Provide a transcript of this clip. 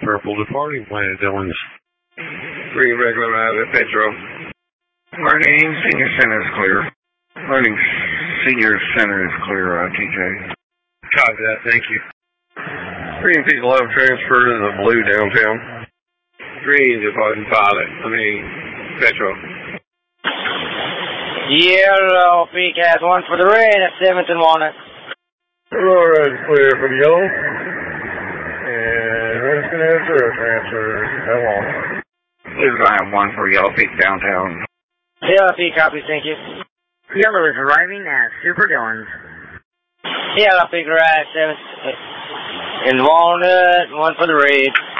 Purple departing plan, Dillons. Green regular ride at Petro. Learning Senior Center is clear. Learning Senior Center is clear, TJ. Copy that, thank you. Green Peak 11 transfer to the blue downtown. Green departing pilot. Petro. Yellow Peak has 1 for the red at 7th and Walnut. Yellow red clear for the yellow. And we're just going to have zero transfer at Walnut. Blue's going to have 1 for Yellow Peak downtown. Yellow Peak copies, thank you. Yellow is arriving at Super Dillons. Yellow Peak arrives 7th and Walnut, 1 for the red.